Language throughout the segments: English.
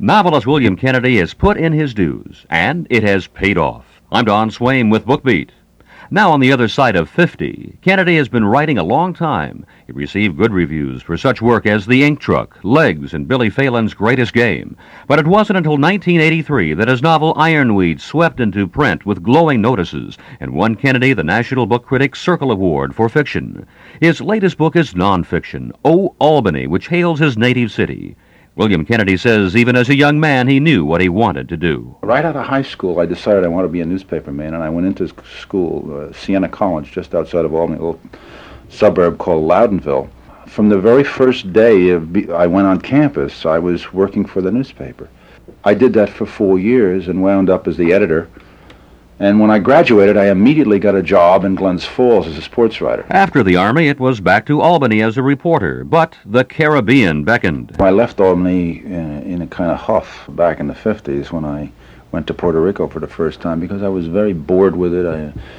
Novelist William Kennedy has put in his dues, and it has paid off. I'm Don Swaim with BookBeat. Now on the other side of 50, Kennedy has been writing a long time. He received good reviews for such work as The Ink Truck, Legs, and Billy Phelan's Greatest Game. But it wasn't until 1983 that his novel Ironweed swept into print with glowing notices and won Kennedy the National Book Critics Circle Award for fiction. His latest book is nonfiction, O Albany, which hails his native city. William Kennedy says even as a young man he knew what he wanted to do. Right out of high school, I decided I wanted to be a newspaperman, and I went into school, Siena College, just outside of Albany, a little suburb called Loudonville. From the very first day I went on campus, I was working for the newspaper. I did that for 4 years and wound up as the editor. And when I graduated, I immediately got a job in Glens Falls as a sports writer. After the Army, it was back to Albany as a reporter, but the Caribbean beckoned. I left Albany in a kind of huff back in the 50s when I went to Puerto Rico for the first time because I was very bored with it.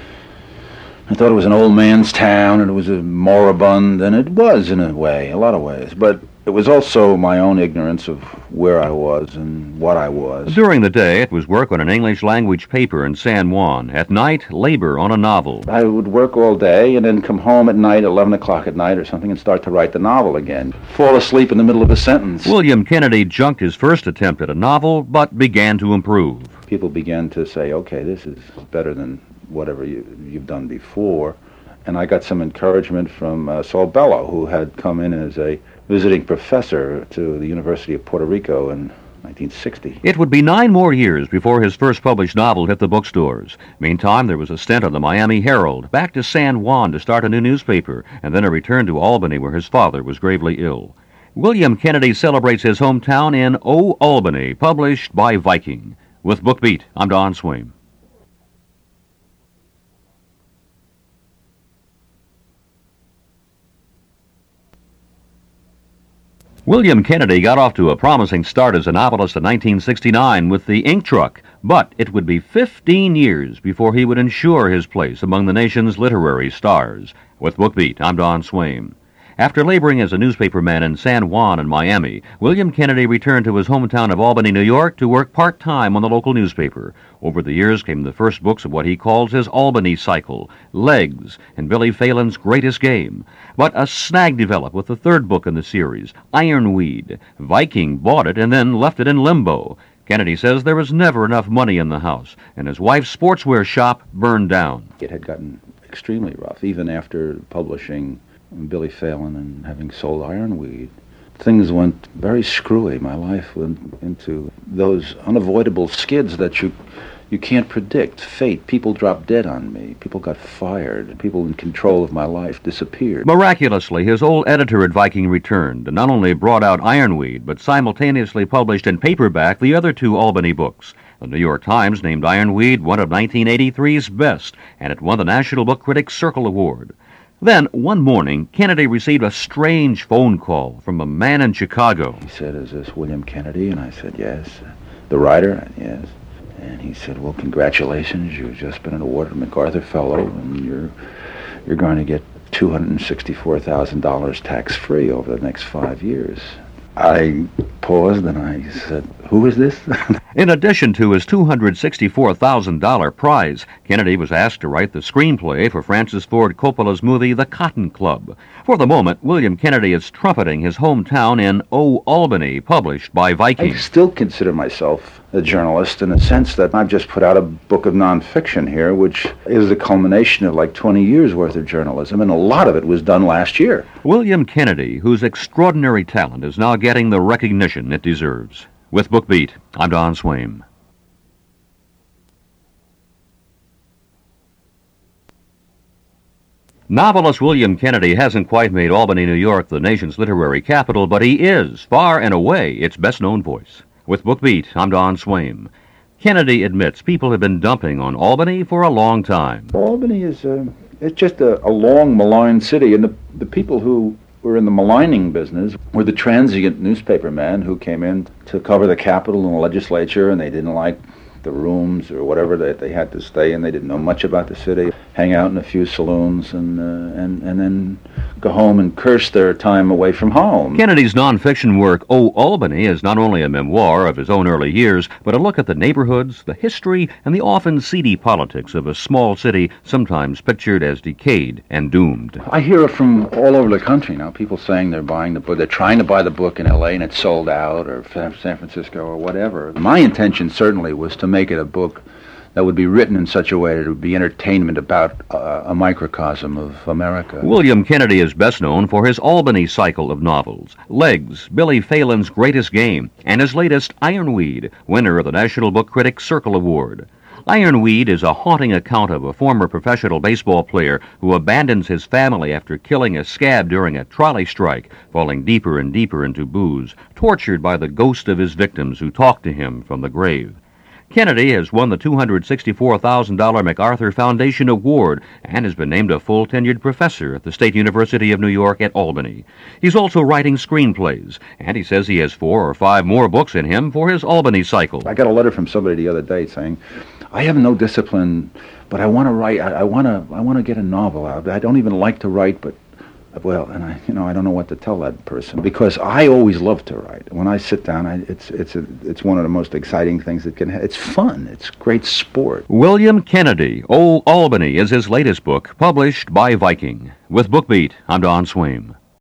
I thought it was an old man's town and it was a moribund, and it was in a way, a lot of ways. But it was also my own ignorance of where I was and what I was. During the day, it was work on an English-language paper in San Juan. At night, labor on a novel. I would work all day and then come home at night, 11 o'clock at night or something, and start to write the novel again. Fall asleep in the middle of a sentence. William Kennedy junked his first attempt at a novel, but began to improve. People began to say, okay, this is better than whatever you've done before. And I got some encouragement from Saul Bellow, who had come in as a visiting professor to the University of Puerto Rico in 1960. It would be 9 more years before his first published novel hit the bookstores. Meantime, there was a stint on the Miami Herald, back to San Juan to start a new newspaper, and then a return to Albany where his father was gravely ill. William Kennedy celebrates his hometown in O Albany, published by Viking. With BookBeat, I'm Don Swaim. William Kennedy got off to a promising start as a novelist in 1969 with The Ink Truck, but it would be 15 years before he would ensure his place among the nation's literary stars. With BookBeat, I'm Don Swaim. After laboring as a newspaperman in San Juan and Miami, William Kennedy returned to his hometown of Albany, New York, to work part-time on the local newspaper. Over the years came the first books of what he calls his Albany cycle, Legs, and Billy Phelan's Greatest Game. But a snag developed with the third book in the series, Ironweed. Viking bought it and then left it in limbo. Kennedy says there was never enough money in the house, and his wife's sportswear shop burned down. It had gotten extremely rough, even after publishing Billy Phelan and having sold Ironweed. Things went very screwy. My life went into those unavoidable skids that you can't predict. Fate. People dropped dead on me. People got fired. People in control of my life disappeared. Miraculously, his old editor at Viking returned and not only brought out Ironweed, but simultaneously published in paperback the other 2 Albany books. The New York Times named Ironweed one of 1983's best, and it won the National Book Critics Circle Award. Then, one morning, Kennedy received a strange phone call from a man in Chicago. He said, "Is this William Kennedy?" And I said, "Yes." "The writer?" "Yes." And he said, "Well, congratulations. You've just been an awarded MacArthur Fellow, and you're going to get $264,000 tax-free over the next 5 years." I paused and I said, "Who is this?" In addition to his $264,000 prize, Kennedy was asked to write the screenplay for Francis Ford Coppola's movie The Cotton Club. For the moment, William Kennedy is trumpeting his hometown in O Albany, published by Viking. I still consider myself a journalist in the sense that I've just put out a book of nonfiction here, which is the culmination of like 20 years worth of journalism, and a lot of it was done last year. William Kennedy, whose extraordinary talent is now getting the recognition it deserves. With BookBeat, I'm Don Swaim. Novelist William Kennedy hasn't quite made Albany, New York, the nation's literary capital, but he is, far and away, its best-known voice. With BookBeat, I'm Don Swaim. Kennedy admits people have been dumping on Albany for a long time. Albany is it's just a long, maligned city, and the people who were in the maligning business were the transient newspapermen who came in to cover the Capitol and the legislature, and they didn't like the rooms or whatever that they had to stay in. They didn't know much about the city. hang out in a few saloons, and then go home and curse their time away from home. Kennedy's nonfiction work, Oh, Albany, is not only a memoir of his own early years, but a look at the neighborhoods, the history, and the often seedy politics of a small city sometimes pictured as decayed and doomed. I hear it from all over the country now, people saying they're buying the book, they're trying to buy the book in L.A. and it's sold out, or San Francisco, or whatever. My intention certainly was to make it a book that would be written in such a way that it would be entertainment about a microcosm of America. William Kennedy is best known for his Albany cycle of novels, Legs, Billy Phelan's Greatest Game, and his latest, Ironweed, winner of the National Book Critics Circle Award. Ironweed is a haunting account of a former professional baseball player who abandons his family after killing a scab during a trolley strike, falling deeper and deeper into booze, tortured by the ghost of his victims who talk to him from the grave. Kennedy has won the $264,000 MacArthur Foundation Award and has been named a full-tenured professor at the State University of New York at Albany. He's also writing screenplays, and he says he has 4 or 5 more books in him for his Albany cycle. I got a letter from somebody the other day saying, I have no discipline, but I want to write. I want to get a novel out. I don't even like to write, but and I don't know what to tell that person, because I always love to write. When I sit down, it's one of the most exciting things that can happen. It's fun. It's great sport. William Kennedy, Oh, Albany is his latest book, published by Viking. With BookBeat, I'm Don Swaim.